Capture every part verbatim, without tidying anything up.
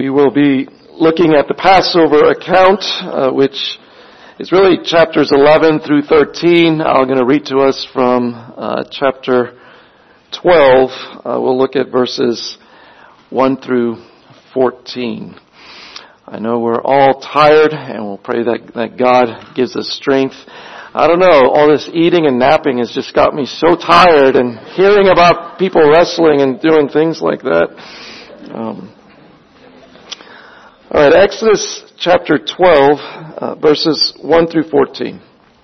We will be looking at the Passover account, uh, which is really chapters eleven through thirteen. I'm going to read to us from uh, chapter twelve. Uh, we'll look at verses one through fourteen. I know we're all tired, and we'll pray that, that God gives us strength. I don't know, all this eating and napping has just got me so tired, and hearing about people wrestling and doing things like that. Um, all right, Exodus chapter twelve, uh, verses one through fourteen.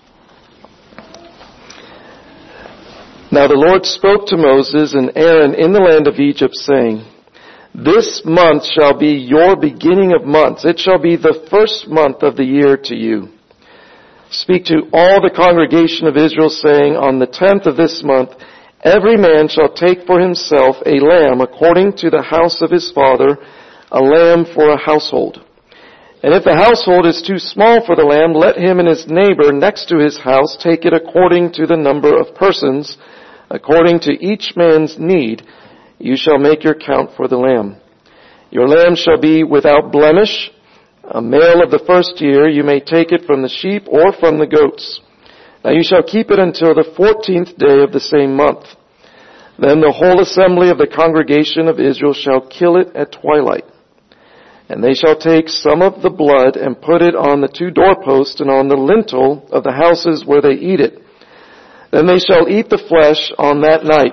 Now the Lord spoke to Moses and Aaron in the land of Egypt, saying, "This month shall be your beginning of months. It shall be the first month of the year to you. Speak to all the congregation of Israel, saying, on the tenth of this month, every man shall take for himself a lamb according to the house of his father, a lamb for a household. And if the household is too small for the lamb, let him and his neighbor next to his house take it according to the number of persons, according to each man's need. You shall make your count for the lamb. Your lamb shall be without blemish, a male of the first year. You may take it from the sheep or from the goats. Now you shall keep it until the fourteenth day of the same month. Then the whole assembly of the congregation of Israel shall kill it at twilight. And they shall take some of the blood and put it on the two doorposts and on the lintel of the houses where they eat it. Then they shall eat the flesh on that night,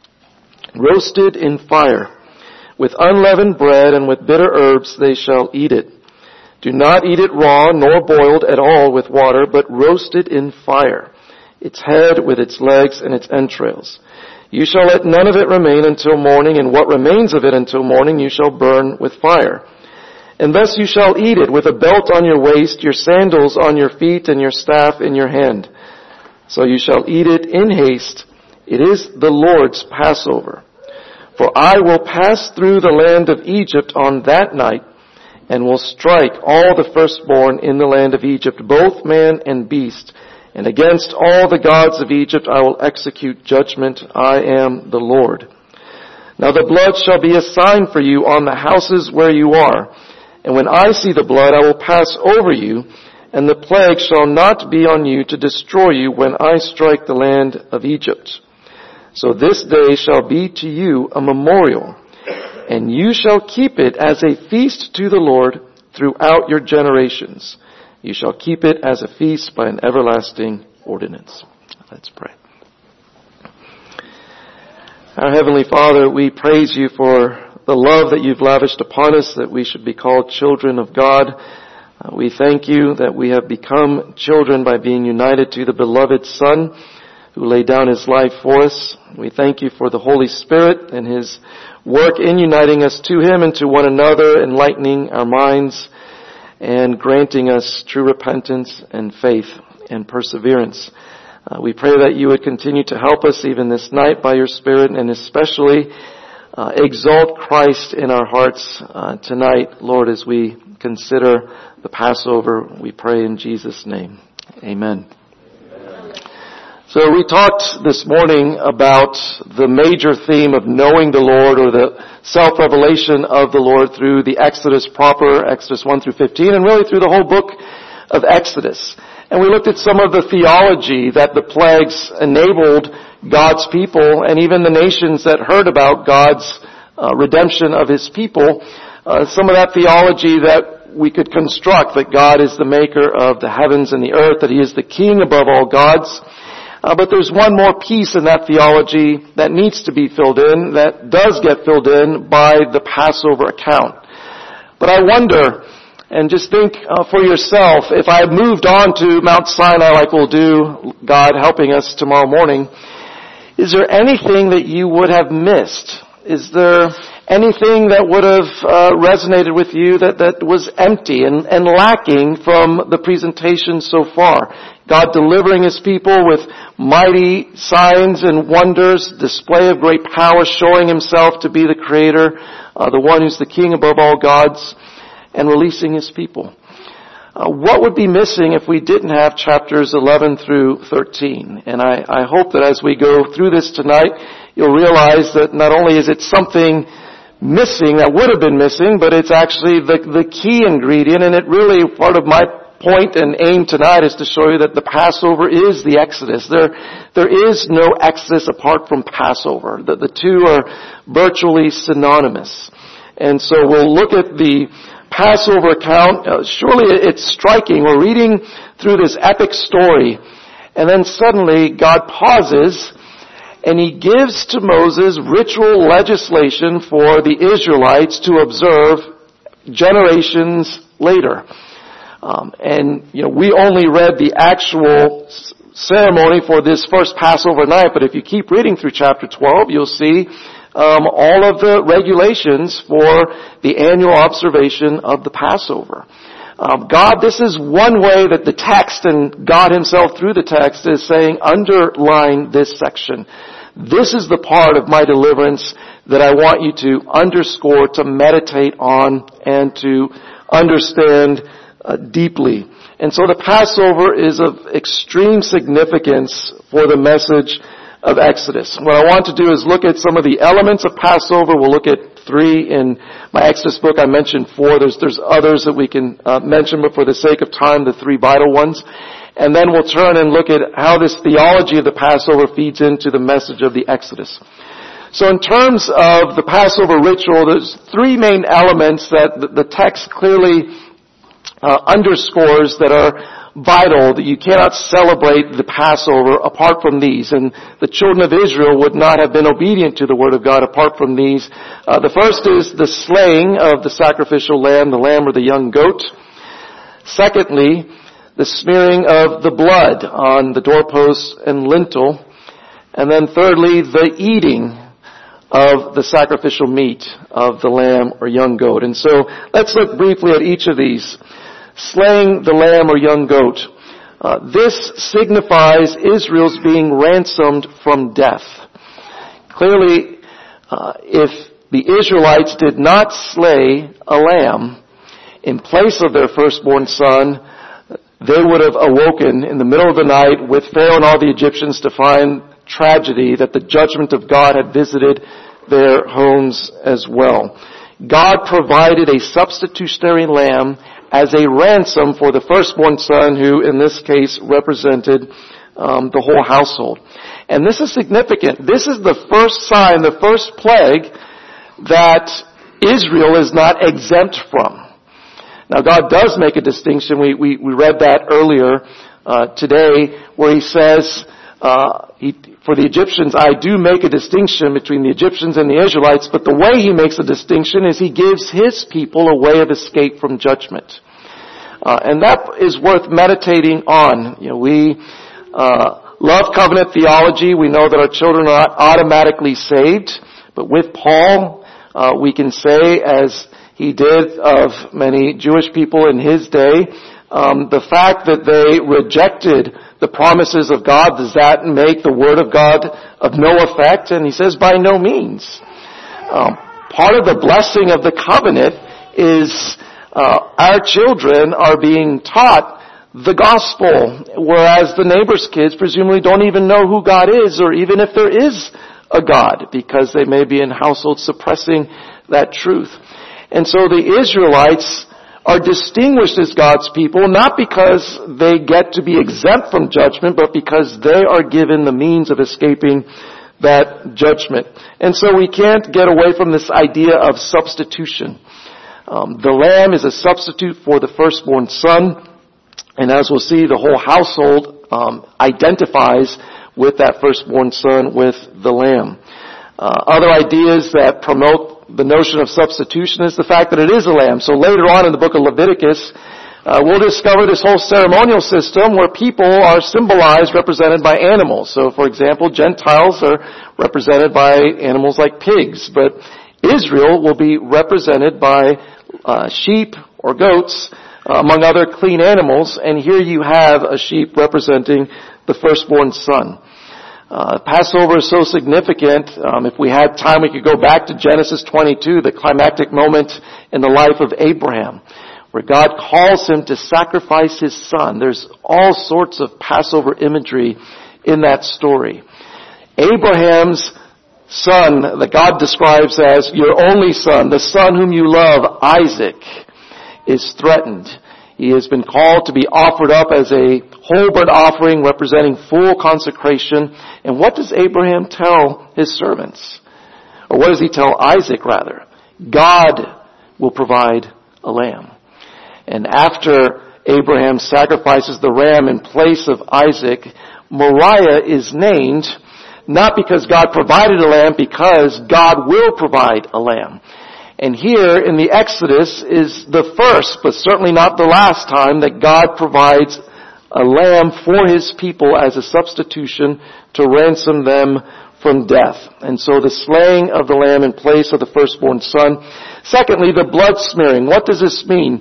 roasted in fire. With unleavened bread and with bitter herbs they shall eat it. Do not eat it raw nor boiled at all with water, but roasted in fire, its head with its legs and its entrails. You shall let none of it remain until morning, and what remains of it until morning you shall burn with fire. And thus you shall eat it with a belt on your waist, your sandals on your feet, and your staff in your hand. So you shall eat it in haste. It is the Lord's Passover. For I will pass through the land of Egypt on that night, and will strike all the firstborn in the land of Egypt, both man and beast. And against all the gods of Egypt I will execute judgment. I am the Lord. Now the blood shall be a sign for you on the houses where you are. And when I see the blood, I will pass over you, and the plague shall not be on you to destroy you when I strike the land of Egypt. So this day shall be to you a memorial, and you shall keep it as a feast to the Lord throughout your generations. You shall keep it as a feast by an everlasting ordinance." Let's pray. Our Heavenly Father, we praise you for the love that you've lavished upon us, that we should be called children of God. Uh, we thank you that we have become children by being united to the beloved Son who laid down his life for us. We thank you for the Holy Spirit and his work in uniting us to him and to one another, enlightening our minds and granting us true repentance and faith and perseverance. Uh, we pray that you would continue to help us even this night by your Spirit, and especially uh, exalt Christ in our hearts uh, tonight, Lord, as we consider the Passover. We pray in Jesus' name. Amen. So we talked this morning about the major theme of knowing the Lord, or the self-revelation of the Lord through the Exodus proper, Exodus one through fifteen, and really through the whole book of Exodus. And we looked at some of the theology that the plagues enabled God's people, and even the nations that heard about God's uh, redemption of his people. Uh, some of that theology that we could construct, that God is the maker of the heavens and the earth, that he is the king above all gods. Uh, but there's one more piece in that theology that needs to be filled in, that does get filled in by the Passover account. But I wonder, and just think uh, for yourself, if I had moved on to Mount Sinai like we'll do, God helping us tomorrow morning, is there anything that you would have missed? Is there anything that would have uh, resonated with you that, that was empty and, and lacking from the presentation so far? God delivering his people with mighty signs and wonders, display of great power, showing himself to be the creator, uh, the one who's the king above all gods, and releasing his people. Uh, what would be missing if we didn't have chapters eleven through thirteen? And I, I hope that as we go through this tonight, you'll realize that not only is it something missing, that would have been missing, but it's actually the, the key ingredient, and it really, part of my point and aim tonight is to show you that the Passover is the Exodus. There, there is no Exodus apart from Passover. The, the two are virtually synonymous. And so we'll look at the Passover account. Uh, surely it's striking. We're reading through this epic story, and then suddenly God pauses and he gives to Moses ritual legislation for the Israelites to observe generations later. Um, and, you know, we only read the actual ceremony for this first Passover night, but if you keep reading through chapter twelve, you'll see um, all of the regulations for the annual observation of the Passover. Um, God, this is one way that the text and God himself through the text is saying, underline this section. This is the part of my deliverance that I want you to underscore, to meditate on, and to understand uh, deeply. And so the Passover is of extreme significance for the message of Exodus. What I want to do is look at some of the elements of Passover. We'll look at three in my Exodus book. I mentioned four. There's, there's others that we can uh, mention, but for the sake of time, the three vital ones. And then we'll turn and look at how this theology of the Passover feeds into the message of the Exodus. So in terms of the Passover ritual, there's three main elements that the text clearly uh, underscores that are vital, that you cannot celebrate the Passover apart from these. And the children of Israel would not have been obedient to the Word of God apart from these. Uh, the first is the slaying of the sacrificial lamb, the lamb or the young goat. Secondly, the smearing of the blood on the doorposts and lintel. And then thirdly, the eating of the sacrificial meat of the lamb or young goat. And so let's look briefly at each of these. Slaying the lamb or young goat. Uh, this signifies Israel's being ransomed from death. Clearly, uh, if the Israelites did not slay a lamb in place of their firstborn son, they would have awoken in the middle of the night with Pharaoh and all the Egyptians to find tragedy that the judgment of God had visited their homes as well. God provided a substitutionary lamb as a ransom for the firstborn son, who in this case represented um, the whole household. And this is significant. This is the first sign, the first plague that Israel is not exempt from. Now God does make a distinction. We we, we read that earlier uh, today, where He says, uh, he, "For the Egyptians, I do make a distinction between the Egyptians and the Israelites." But the way He makes a distinction is He gives His people a way of escape from judgment, uh, and that is worth meditating on. You know, we uh, love covenant theology. We know that our children are not automatically saved, but with Paul, uh, we can say, as he did of many Jewish people in his day, um, the fact that they rejected the promises of God, does that make the Word of God of no effect? And he says, by no means. Um, part of the blessing of the covenant is uh, our children are being taught the gospel, whereas the neighbor's kids presumably don't even know who God is, or even if there is a God, because they may be in households suppressing that truth. And so the Israelites are distinguished as God's people, not because they get to be exempt from judgment, but because they are given the means of escaping that judgment. And so we can't get away from this idea of substitution. Um, the lamb is a substitute for the firstborn son, and as we'll see, the whole household um, identifies with that firstborn son, with the lamb. Uh, other ideas that promote the notion of substitution is the fact that it is a lamb. So later on in the book of Leviticus, uh, we'll discover this whole ceremonial system where people are symbolized, represented by animals. So for example, Gentiles are represented by animals like pigs, but Israel will be represented by uh, sheep or goats, uh, among other clean animals. And here you have a sheep representing the firstborn son. Uh, Passover is so significant. Um, if we had time, we could go back to Genesis twenty-two, the climactic moment in the life of Abraham, where God calls him to sacrifice his son. There's all sorts of Passover imagery in that story. Abraham's son that God describes as your only son, the son whom you love, Isaac, is threatened. He has been called to be offered up as a whole burnt offering representing full consecration. And what does Abraham tell his servants? Or what does he tell Isaac, rather? God will provide a lamb. And after Abraham sacrifices the ram in place of Isaac, Moriah is named not because God provided a lamb, because God will provide a lamb. And here in the Exodus is the first, but certainly not the last time, that God provides a lamb for his people as a substitution to ransom them from death. And so the slaying of the lamb in place of the firstborn son. Secondly, the blood smearing. What does this mean?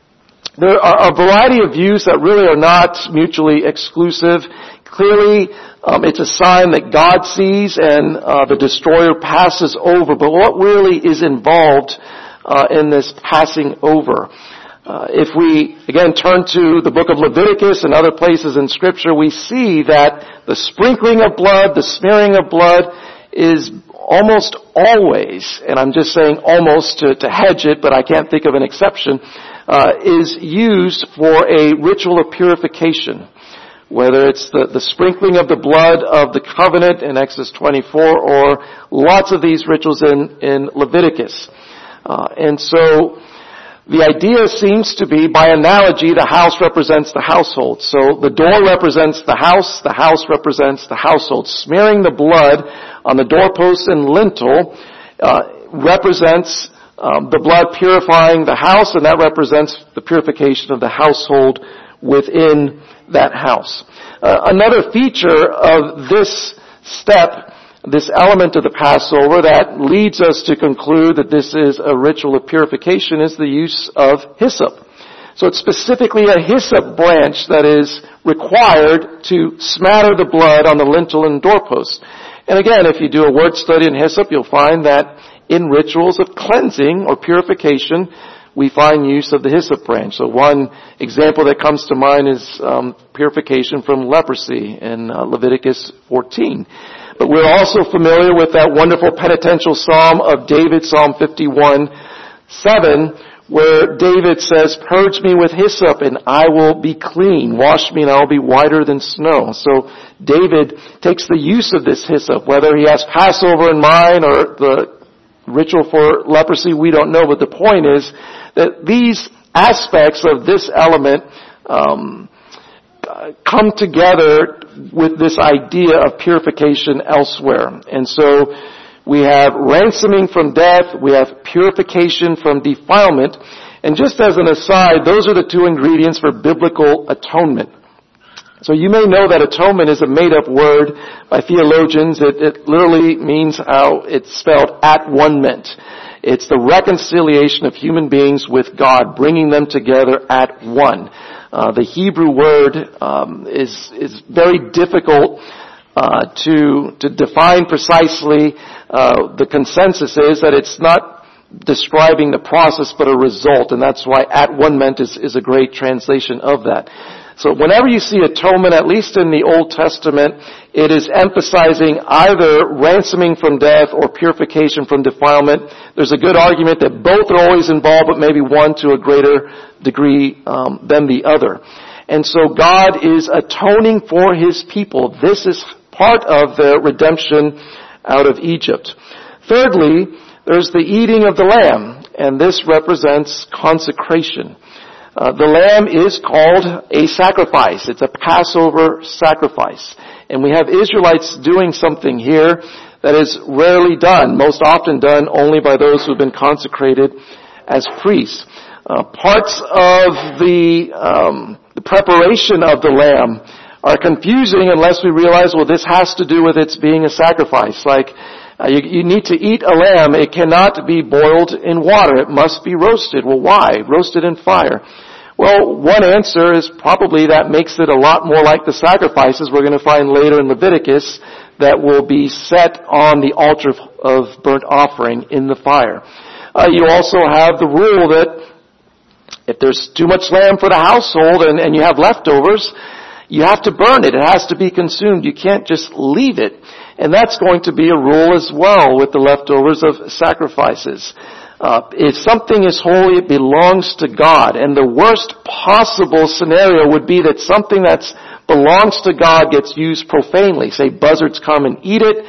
There are a variety of views that really are not mutually exclusive. Clearly, um, it's a sign that God sees and uh, the destroyer passes over. But what really is involved uh, in this passing over? Uh, if we, again, turn to the book of Leviticus and other places in Scripture, we see that the sprinkling of blood, the smearing of blood is almost always, and I'm just saying almost to, to hedge it, but I can't think of an exception, uh, is used for a ritual of purification. Whether it's the, the sprinkling of the blood of the covenant in Exodus twenty-four or lots of these rituals in, in Leviticus. Uh, and so the idea seems to be, by analogy, the house represents the household. So the door represents the house, the house represents the household. Smearing the blood on the doorpost and lintel uh, represents um, the blood purifying the house, and that represents the purification of the household within that house. Uh, another feature of this step, this element of the Passover that leads us to conclude that this is a ritual of purification, is the use of hyssop. So it's specifically a hyssop branch that is required to smatter the blood on the lintel and doorpost. And again, if you do a word study in hyssop, you'll find that in rituals of cleansing or purification, we find use of the hyssop branch. So one example that comes to mind is um, purification from leprosy in uh, Leviticus fourteen. But we're also familiar with that wonderful penitential psalm of David, Psalm fifty-one seven, where David says, "Purge me with hyssop and I will be clean. Wash me and I will be whiter than snow." So David takes the use of this hyssop, whether he has Passover in mind or the ritual for leprosy, we don't know. But the point is that these aspects of this element um, come together with this idea of purification elsewhere. And so we have ransoming from death, we have purification from defilement, and just as an aside, those are the two ingredients for biblical atonement. So you may know that atonement is a made-up word by theologians. It, it literally means how it's spelled, at one-ment. It's the reconciliation of human beings with God, bringing them together at one. Uh, the Hebrew word um, is is very difficult uh, to to define precisely. Uh, the consensus is that it's not describing the process, but a result, and that's why at one-ment is, is a great translation of that. So whenever you see atonement, at least in the Old Testament, it is emphasizing either ransoming from death or purification from defilement. There's a good argument that both are always involved, but maybe one to a greater degree um, than the other. And so God is atoning for His people. This is part of the redemption out of Egypt. Thirdly, there's the eating of the lamb, and this represents consecration. Uh, the lamb is called a sacrifice. It's a Passover sacrifice. And we have Israelites doing something here that is rarely done, most often done only by those who have been consecrated as priests. Uh, parts of the, um, the preparation of the lamb are confusing unless we realize, well, this has to do with its being a sacrifice. Like, uh, you, you need to eat a lamb. It cannot be boiled in water. It must be roasted. Well, why? Roasted in fire. Well, one answer is probably that makes it a lot more like the sacrifices we're going to find later in Leviticus that will be set on the altar of burnt offering in the fire. Uh, you also have the rule that if there's too much lamb for the household and, and you have leftovers, you have to burn it. It has to be consumed. You can't just leave it. And that's going to be a rule as well with the leftovers of sacrifices. Uh, if something is holy, it belongs to God. And the worst possible scenario would be that something that belongs to God gets used profanely. Say buzzards come and eat it,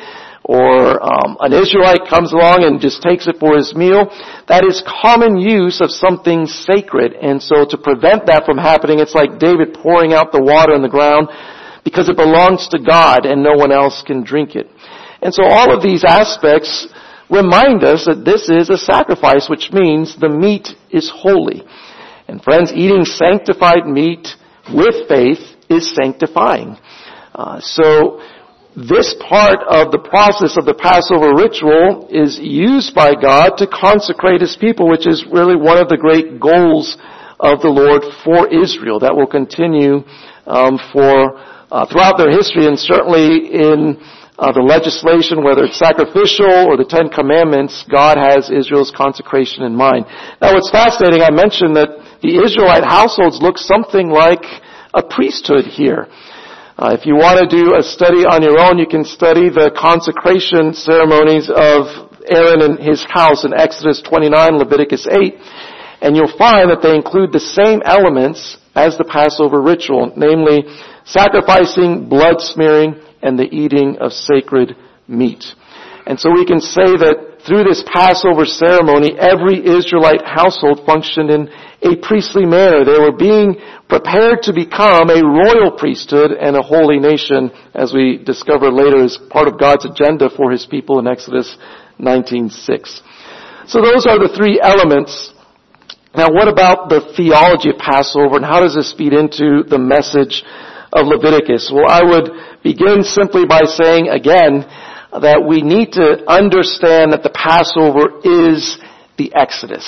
or um, an Israelite comes along and just takes it for his meal. That is common use of something sacred. And so to prevent that from happening, it's like David pouring out the water in the ground, because it belongs to God and no one else can drink it. And so all of these aspects remind us that this is a sacrifice, which means the meat is holy. And friends, eating sanctified meat with faith is sanctifying. Uh, so this part of the process of the Passover ritual is used by God to consecrate His people, which is really one of the great goals of the Lord for Israel that will continue um, for uh, throughout their history, and certainly in uh, the legislation, whether it's sacrificial or the Ten Commandments, God has Israel's consecration in mind. Now, what's fascinating, I mentioned that the Israelite households look something like a priesthood here. Uh, if you want to do a study on your own, you can study the consecration ceremonies of Aaron and his house in Exodus twenty-nine, Leviticus eight, and you'll find that they include the same elements as the Passover ritual, namely sacrificing, blood smearing, and the eating of sacred meat. And so we can say that through this Passover ceremony, every Israelite household functioned in a priestly manner. They were being prepared to become a royal priesthood and a holy nation, as we discover later as part of God's agenda for His people in Exodus nineteen six. So those are the three elements. Now, what about the theology of Passover, and how does this feed into the message of Leviticus? Well, I would begin simply by saying again that we need to understand that the Passover is the Exodus.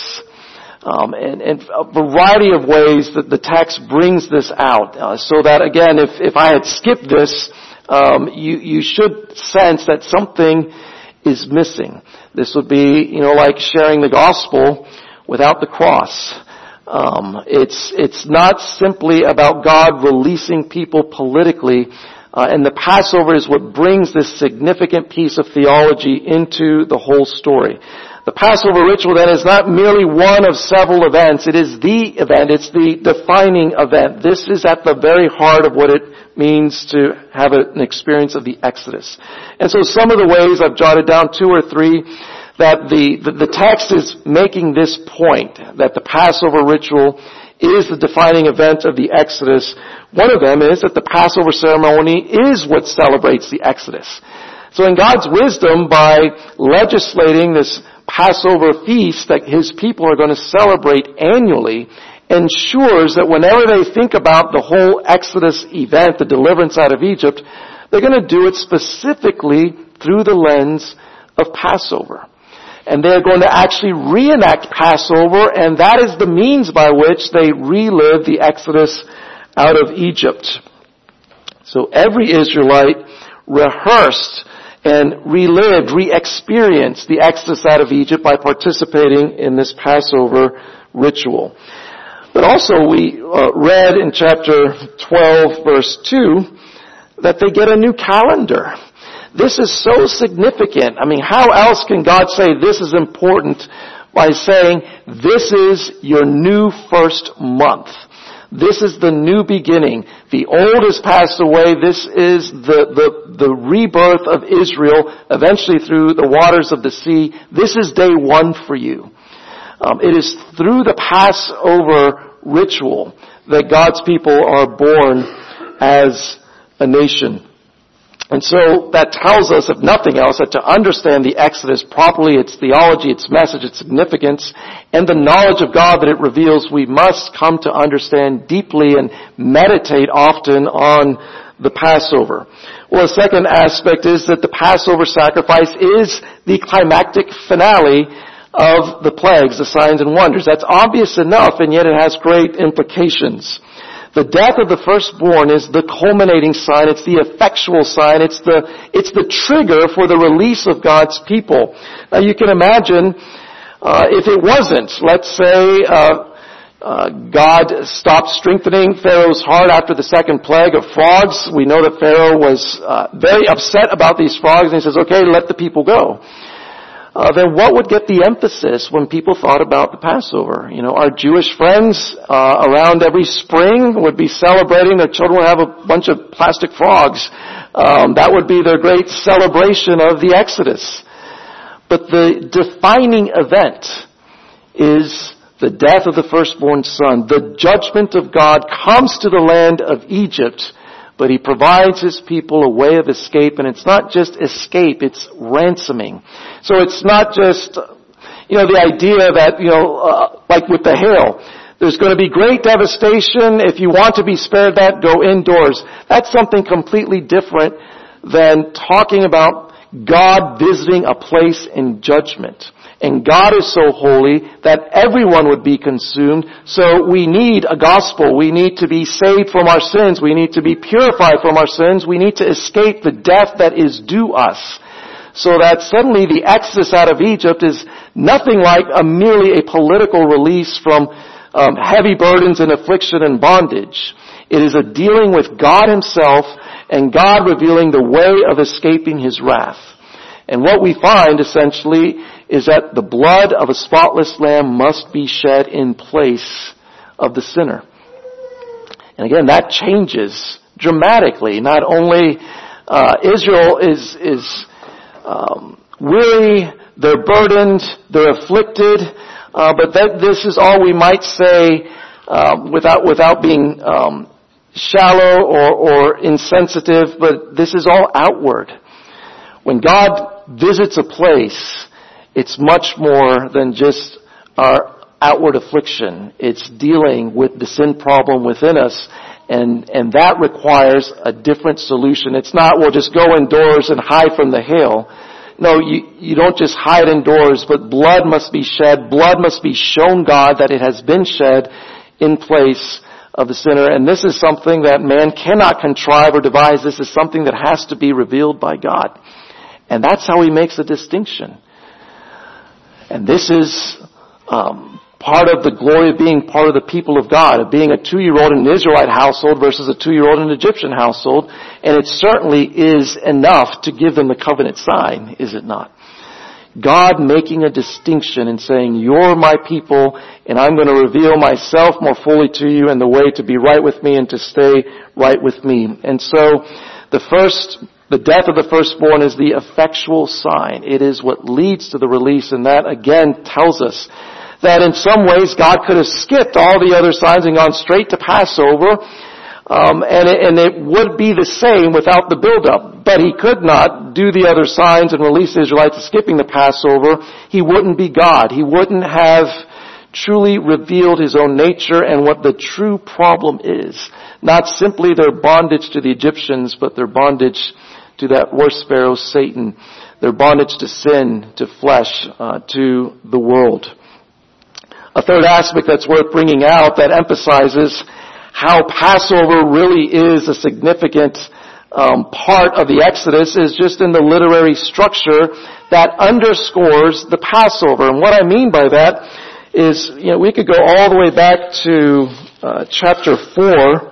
Um, and, and a variety of ways that the text brings this out, uh, so that again, if, if I had skipped this, um, you, you should sense that something is missing. This would be, you know, like sharing the gospel without the cross. Um, it's it's not simply about God releasing people politically, uh, and the Passover is what brings this significant piece of theology into the whole story. The Passover ritual then is not merely one of several events. It is the event. It's the defining event. This is at the very heart of what it means to have an experience of the Exodus. And so some of the ways, I've jotted down two or three, that the, the, the text is making this point, that the Passover ritual is the defining event of the Exodus. One of them is that the Passover ceremony is what celebrates the Exodus. So in God's wisdom, by legislating this Passover feast that His people are going to celebrate annually, ensures that whenever they think about the whole Exodus event, the deliverance out of Egypt, they're going to do it specifically through the lens of Passover. And they're going to actually reenact Passover, and that is the means by which they relive the Exodus out of Egypt. So every Israelite rehearsed and relived, re-experienced the Exodus out of Egypt by participating in this Passover ritual. But also we uh, read in chapter twelve, verse two, that they get a new calendar. This is so significant. I mean, how else can God say this is important by saying this is your new first month? This is the new beginning. The old has passed away. This is the, the, the rebirth of Israel, eventually through the waters of the sea. This is day one for you. Um, it is through the Passover ritual that God's people are born as a nation. And so that tells us, if nothing else, that to understand the Exodus properly, its theology, its message, its significance, and the knowledge of God that it reveals, we must come to understand deeply and meditate often on the Passover. Well, the second aspect is that the Passover sacrifice is the climactic finale of the plagues, the signs and wonders. That's obvious enough, and yet it has great implications. The death of the firstborn is the culminating sign. It's the effectual sign. It's the, it's the trigger for the release of God's people. Now you can imagine, uh, if it wasn't, let's say, uh, Uh, God stopped strengthening Pharaoh's heart after the second plague of frogs. We know that Pharaoh was uh, very upset about these frogs, and he says, okay, let the people go. Uh, then what would get the emphasis when people thought about the Passover? You know, our Jewish friends uh, around every spring would be celebrating. Their children would have a bunch of plastic frogs. Um, that would be their great celebration of the Exodus. But the defining event is the death of the firstborn son. The judgment of God comes to the land of Egypt, but he provides his people a way of escape, and it's not just escape, it's ransoming. So it's not just, you know, the idea that, you know, uh, like with the hail, there's going to be great devastation. If you want to be spared that, go indoors. That's something completely different than talking about God visiting a place in judgment. And God is so holy that everyone would be consumed. So we need a gospel. We need to be saved from our sins. We need to be purified from our sins. We need to escape the death that is due us. So that suddenly the exodus out of Egypt is nothing like a merely a political release from um, heavy burdens and affliction and bondage. It is a dealing with God himself and God revealing the way of escaping his wrath. And what we find essentially is that the blood of a spotless lamb must be shed in place of the sinner. And again, that changes dramatically. Not only uh, Israel is is um, weary, they're burdened, they're afflicted, uh, but that this is all we might say uh, without without being um, shallow or, or insensitive. But this is all outward. When God visits a place, it's much more than just our outward affliction. It's dealing with the sin problem within us, and and that requires a different solution. It's not, well, just go indoors and hide from the hail. No, you, you don't just hide indoors, but blood must be shed. Blood must be shown God that it has been shed in place of the sinner. And this is something that man cannot contrive or devise. This is something that has to be revealed by God. And that's how he makes a distinction. And this is um, part of the glory of being part of the people of God, of being a two-year-old in an Israelite household versus a two-year-old in an Egyptian household. And it certainly is enough to give them the covenant sign, is it not? God making a distinction and saying, you're my people, and I'm going to reveal myself more fully to you and the way to be right with me and to stay right with me. And so the first The death of the firstborn is the effectual sign. It is what leads to the release, and that again tells us that in some ways God could have skipped all the other signs and gone straight to Passover, um, and, it, and it would be the same without the buildup. But he could not do the other signs and release the Israelites skipping the Passover. He wouldn't be God. He wouldn't have truly revealed his own nature and what the true problem is. Not simply their bondage to the Egyptians, but their bondage to that worst Pharaoh, Satan, their bondage to sin, to flesh, uh, to the world. A third aspect that's worth bringing out that emphasizes how Passover really is a significant um, part of the Exodus is just in the literary structure that underscores the Passover. And what I mean by that is, you know, we could go all the way back to uh, chapter four,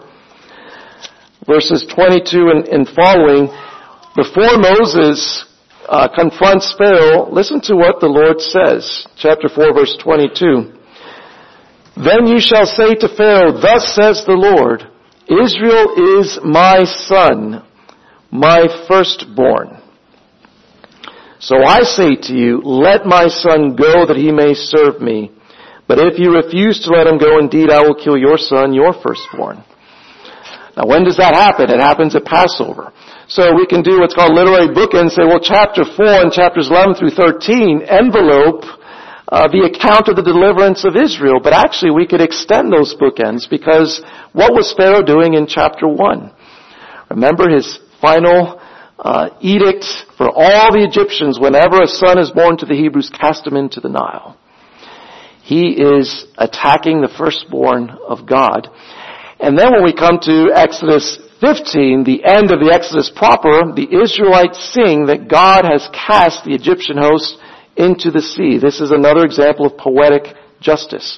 verses twenty-two and, and following. Before Moses uh, confronts Pharaoh, listen to what the Lord says. Chapter four, verse twenty-two. Then you shall say to Pharaoh, thus says the Lord, Israel is my son, my firstborn. So I say to you, let my son go that he may serve me. But if you refuse to let him go, indeed I will kill your son, your firstborn. Now when does that happen? It happens at Passover. So we can do what's called literary bookend and say, well, chapter four and chapters eleven through thirteen envelope uh, the account of the deliverance of Israel. But actually we could extend those bookends, because what was Pharaoh doing in chapter one? Remember his final uh, edict for all the Egyptians, whenever a son is born to the Hebrews, cast him into the Nile. He is attacking the firstborn of God. And then when we come to Exodus fifteen, the end of the Exodus proper, the Israelites sing that God has cast the Egyptian host into the sea. This is another example of poetic justice.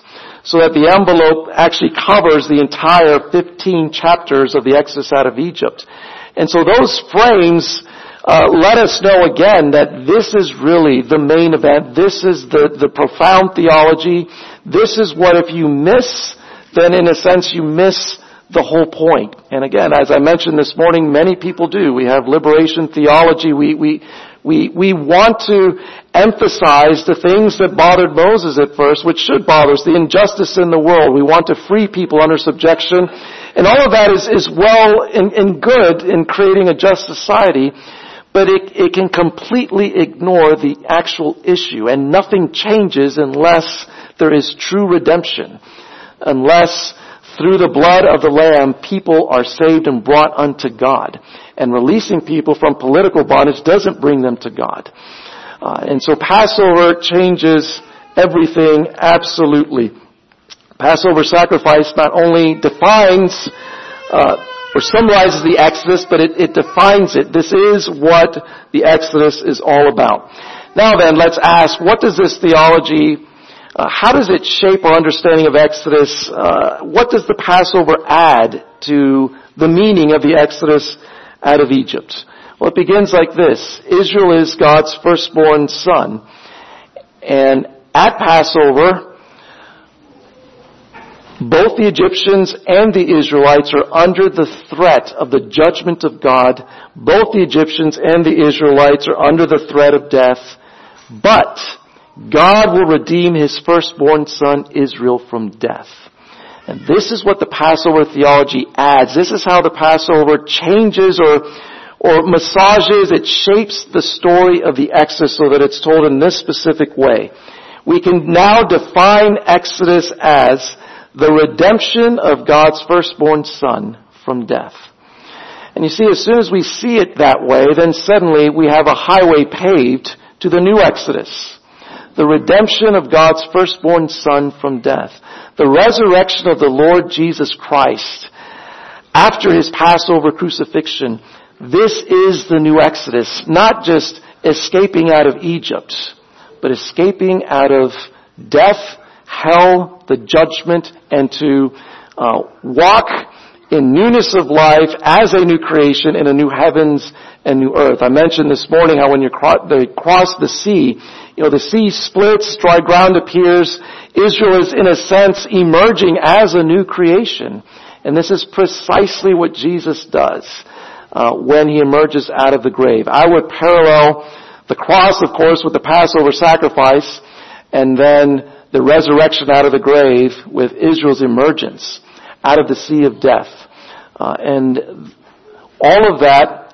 so that the envelope actually covers the entire fifteen chapters of the Exodus out of Egypt. And so those frames uh, let us know again that this is really the main event. This is the, the profound theology. This is what if you miss, then in a sense you miss the whole point. And again, as I mentioned this morning, many people do. We have liberation theology. We, we, we, we want to emphasize the things that bothered Moses at first, which should bother us, the injustice in the world. We want to free people under subjection. And all of that is, is well and, and good in creating a just society, but it, it can completely ignore the actual issue. And nothing changes unless there is true redemption. Unless through the blood of the Lamb, people are saved and brought unto God. And releasing people from political bondage doesn't bring them to God. Uh, and so Passover changes everything absolutely. Passover sacrifice not only defines uh, or symbolizes the Exodus, but it, it defines it. This is what the Exodus is all about. Now then, let's ask, what does this theology Uh, how does it shape our understanding of Exodus? Uh, what does the Passover add to the meaning of the Exodus out of Egypt? Well, it begins like this. Israel is God's firstborn son. And at Passover, both the Egyptians and the Israelites are under the threat of the judgment of God. Both the Egyptians and the Israelites are under the threat of death. But God will redeem His firstborn son, Israel, from death. And this is what the Passover theology adds. This is how the Passover changes or, or massages, it shapes the story of the Exodus so that it's told in this specific way. We can now define Exodus as the redemption of God's firstborn son from death. And you see, as soon as we see it that way, then suddenly we have a highway paved to the new Exodus. The redemption of God's firstborn son from death. The resurrection of the Lord Jesus Christ after His Passover crucifixion. This is the new Exodus. Not just escaping out of Egypt, but escaping out of death, hell, the judgment, and to uh, walk in newness of life as a new creation in a new heavens and new earth. I mentioned this morning how when you cro- they cross the sea, you know, the sea splits, dry ground appears. Israel is in a sense emerging as a new creation. And this is precisely what Jesus does uh, when He emerges out of the grave. I would parallel the cross, of course, with the Passover sacrifice, and then the resurrection out of the grave with Israel's emergence out of the sea of death. Uh, and all of that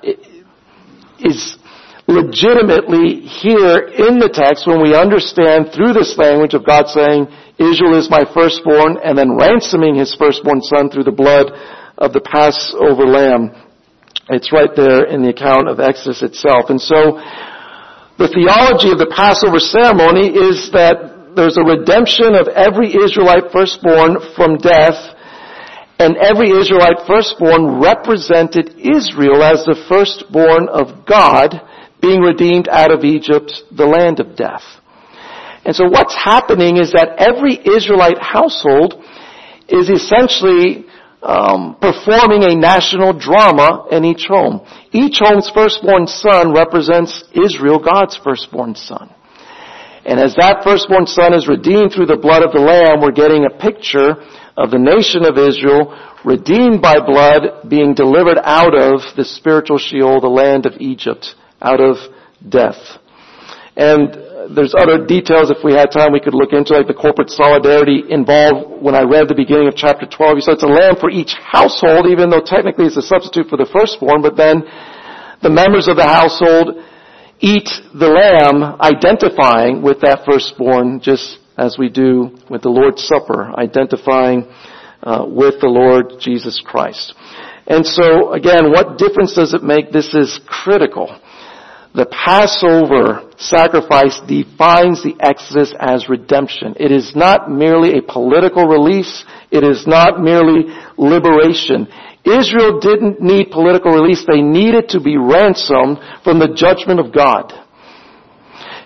is legitimately here in the text when we understand through this language of God saying, Israel is my firstborn, and then ransoming His firstborn son through the blood of the Passover lamb. It's right there in the account of Exodus itself. And so the theology of the Passover ceremony is that there's a redemption of every Israelite firstborn from death, and every Israelite firstborn represented Israel as the firstborn of God, being redeemed out of Egypt, the land of death. And so what's happening is that every Israelite household is essentially um, performing a national drama in each home. Each home's firstborn son represents Israel, God's firstborn son. And as that firstborn son is redeemed through the blood of the Lamb, we're getting a picture of the nation of Israel redeemed by blood, being delivered out of the spiritual Sheol, the land of Egypt, out of death. And there's other details, if we had time, we could look into, like the corporate solidarity involved. When I read the beginning of chapter twelve, he said it's a lamb for each household, even though technically it's a substitute for the firstborn, but then the members of the household eat the lamb, identifying with that firstborn, just as we do with the Lord's Supper, identifying uh, with the Lord Jesus Christ. And so, again, what difference does it make? This is critical. The Passover sacrifice defines the Exodus as redemption. It is not merely a political release. It is not merely liberation. Israel didn't need political release. They needed to be ransomed from the judgment of God.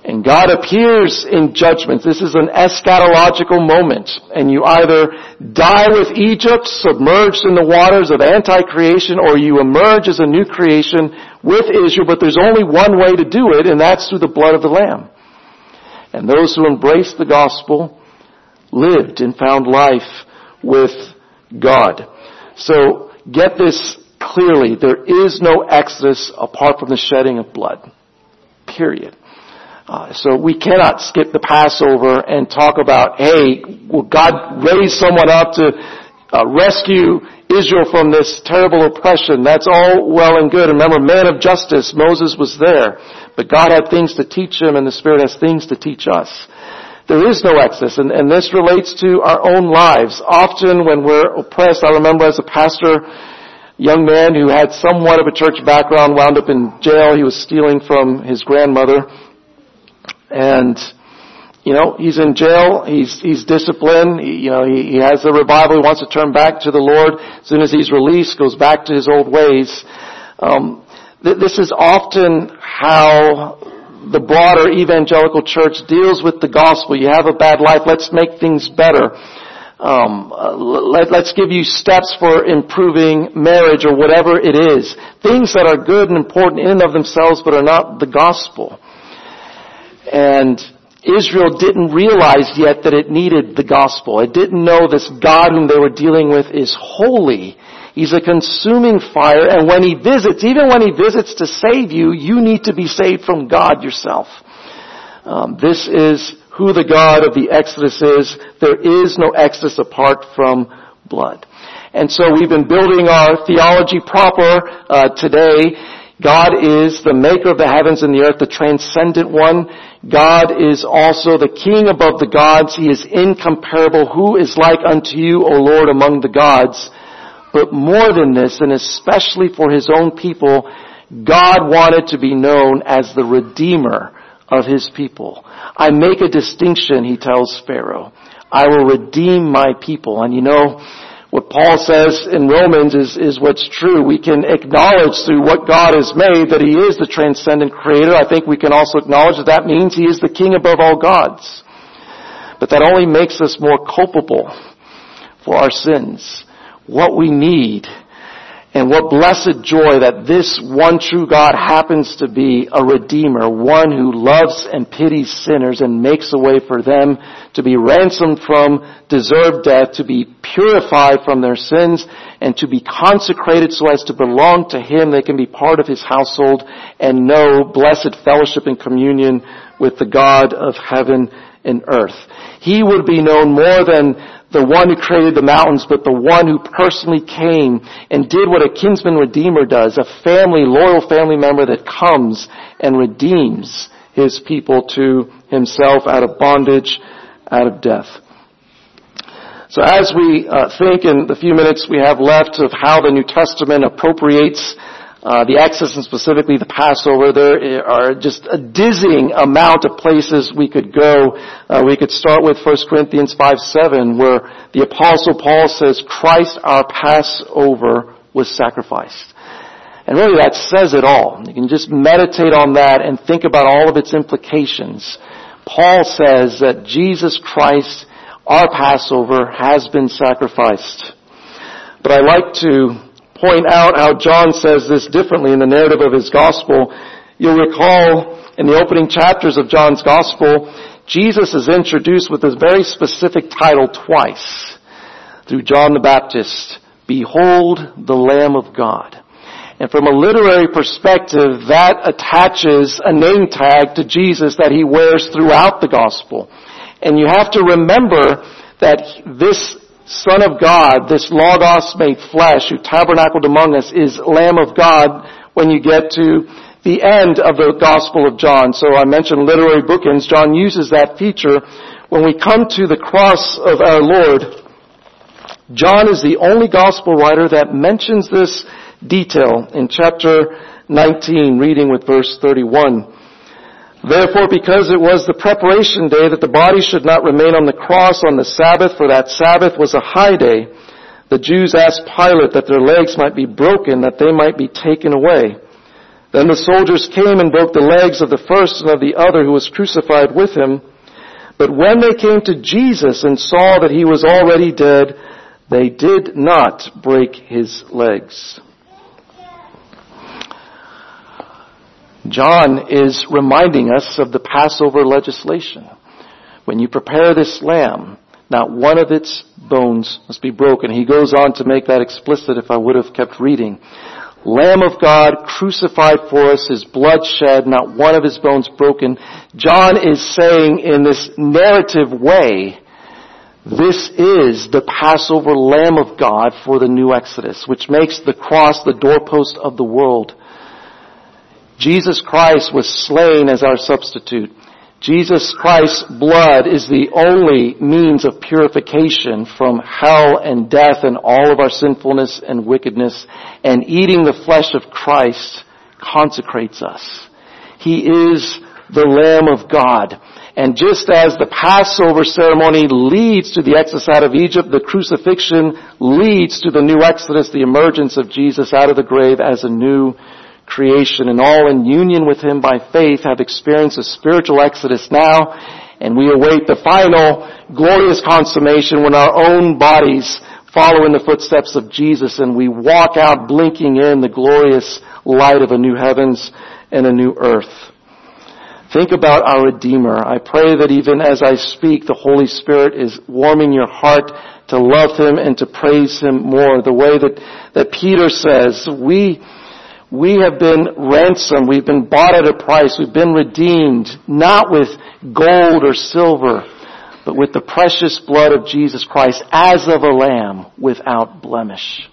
And God appears in judgment. This is an eschatological moment. And you either die with Egypt, submerged in the waters of anti-creation, or you emerge as a new creation with Israel. But there's only one way to do it, and that's through the blood of the Lamb. And those who embraced the gospel lived and found life with God. So get this clearly. There is no exodus apart from the shedding of blood. Period. Uh, so we cannot skip the Passover and talk about, hey, will God raise someone up to uh, rescue Israel from this terrible oppression? That's all well and good. Remember, man of justice, Moses was there. But God had things to teach him, and the Spirit has things to teach us. There is no exodus, and, and this relates to our own lives. Often when we're oppressed, I remember as a pastor, young man who had somewhat of a church background wound up in jail. He was stealing from his grandmother. And, you know, he's in jail, he's, he's disciplined, he, you know, he, he has a revival, he wants to turn back to the Lord. As soon as he's released, goes back to his old ways. Um, th- this is often how the broader evangelical church deals with the gospel. You have a bad life, let's make things better. Um, let, let's give you steps for improving marriage or whatever it is. Things that are good and important in and of themselves, but are not the gospel. And Israel didn't realize yet that it needed the gospel. It didn't know this God whom they were dealing with is holy. He's a consuming fire, and when he visits, even when he visits to save you, you need to be saved from God yourself. Um, this is who the God of the Exodus is. There is no Exodus apart from blood. And so we've been building our theology proper uh, today. God is the maker of the heavens and the earth, the transcendent one. God is also the King above the gods. He is incomparable. Who is like unto you, O Lord, among the gods? But more than this, and especially for his own people, God wanted to be known as the Redeemer of his people. I make a distinction, he tells Pharaoh. I will redeem my people. And you know, what Paul says in Romans is, is what's true. We can acknowledge through what God has made that he is the transcendent creator. I think we can also acknowledge that that means he is the king above all gods. But that only makes us more culpable for our sins. What we need, and what blessed joy that this one true God happens to be a Redeemer, one who loves and pities sinners and makes a way for them to be ransomed from deserved death, to be purified from their sins, and to be consecrated so as to belong to him. They can be part of his household and know blessed fellowship and communion with the God of heaven and earth. He would be known more than the one who created the mountains, but the one who personally came and did what a kinsman redeemer does, a family, loyal family member that comes and redeems his people to himself out of bondage, out of death. So as we uh, think in the few minutes we have left of how the New Testament appropriates Uh, the Exodus and specifically the Passover, there are just a dizzying amount of places we could go. Uh, we could start with First Corinthians five seven, where the Apostle Paul says, Christ our Passover was sacrificed. And really that says it all. You can just meditate on that and think about all of its implications. Paul says that Jesus Christ, our Passover, has been sacrificed. But I like to point out how John says this differently in the narrative of his gospel. You'll recall in the opening chapters of John's gospel, Jesus is introduced with this very specific title twice through John the Baptist. Behold the Lamb of God. And from a literary perspective, that attaches a name tag to Jesus that he wears throughout the gospel. And you have to remember that this Son of God, this Logos made flesh, who tabernacled among us, is Lamb of God when you get to the end of the Gospel of John. So I mentioned literary bookends. John uses that feature. When we come to the cross of our Lord, John is the only Gospel writer that mentions this detail in chapter nineteen, reading with verse thirty-one. Therefore, because it was the preparation day that the body should not remain on the cross on the Sabbath, for that Sabbath was a high day, the Jews asked Pilate that their legs might be broken, that they might be taken away. Then the soldiers came and broke the legs of the first and of the other who was crucified with him. But when they came to Jesus and saw that he was already dead, they did not break his legs. John is reminding us of the Passover legislation. When you prepare this lamb, not one of its bones must be broken. He goes on to make that explicit if I would have kept reading. Lamb of God, crucified for us, his blood shed, not one of his bones broken. John is saying in this narrative way, this is the Passover Lamb of God for the new Exodus, which makes the cross the doorpost of the world. Jesus Christ was slain as our substitute. Jesus Christ's blood is the only means of purification from hell and death and all of our sinfulness and wickedness. And eating the flesh of Christ consecrates us. He is the Lamb of God. And just as the Passover ceremony leads to the exodus out of Egypt, the crucifixion leads to the new Exodus, the emergence of Jesus out of the grave as a new creation, and all in union with him by faith have experienced a spiritual exodus now, and we await the final glorious consummation when our own bodies follow in the footsteps of Jesus and we walk out blinking in the glorious light of a new heavens and a new earth. Think about our Redeemer. I pray that even as I speak, the Holy Spirit is warming your heart to love him and to praise him more. The way that, that Peter says, we We have been ransomed. We've been bought at a price. We've been redeemed, not with gold or silver, but with the precious blood of Jesus Christ as of a lamb without blemish.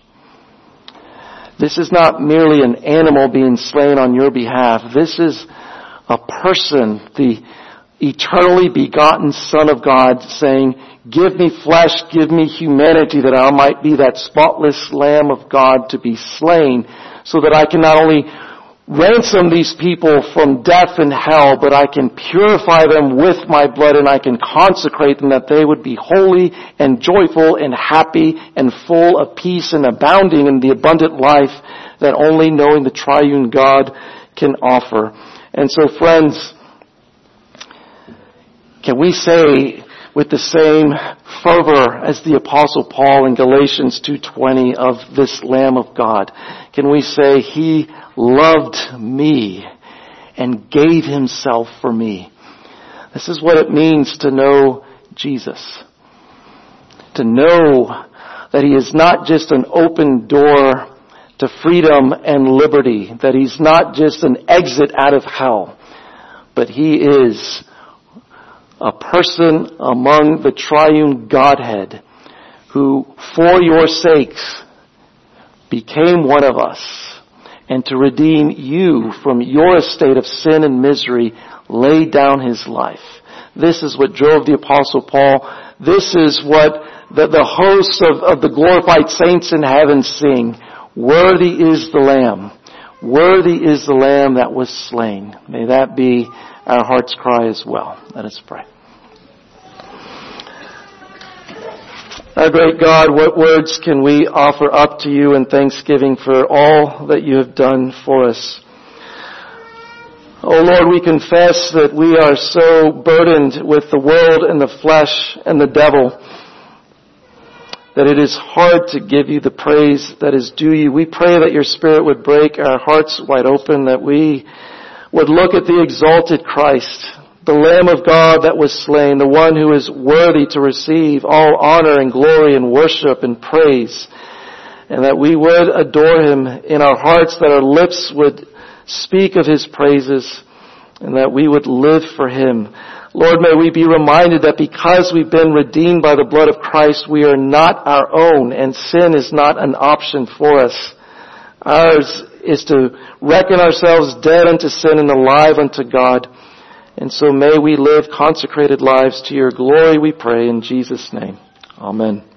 This is not merely an animal being slain on your behalf. This is a person, the eternally begotten Son of God, saying, give me flesh, give me humanity, that I might be that spotless Lamb of God to be slain, so that I can not only ransom these people from death and hell, but I can purify them with my blood and I can consecrate them that they would be holy and joyful and happy and full of peace and abounding in the abundant life that only knowing the triune God can offer. And so, friends, can we say with the same fervor as the Apostle Paul in Galatians two twenty of this Lamb of God, can we say, he loved me and gave himself for me? This is what it means to know Jesus. To know that he is not just an open door to freedom and liberty, that he's not just an exit out of hell, but he is a person among the triune Godhead who, for your sakes, became one of us, and to redeem you from your estate of sin and misery, laid down his life. This is what drove the Apostle Paul. This is what the, the hosts of, of the glorified saints in heaven sing. Worthy is the Lamb. Worthy is the Lamb that was slain. May that be our heart's cry as well. Let us pray. Our great God, what words can we offer up to you in thanksgiving for all that you have done for us? Oh Lord, we confess that we are so burdened with the world and the flesh and the devil that it is hard to give you the praise that is due you. We pray that your Spirit would break our hearts wide open, that we would look at the exalted Christ, the Lamb of God that was slain, the one who is worthy to receive all honor and glory and worship and praise, and that we would adore him in our hearts, that our lips would speak of his praises, and that we would live for him. Lord, may we be reminded that because we've been redeemed by the blood of Christ, we are not our own, and sin is not an option for us. Ours is to reckon ourselves dead unto sin and alive unto God. And so may we live consecrated lives to your glory, we pray in Jesus' name. Amen.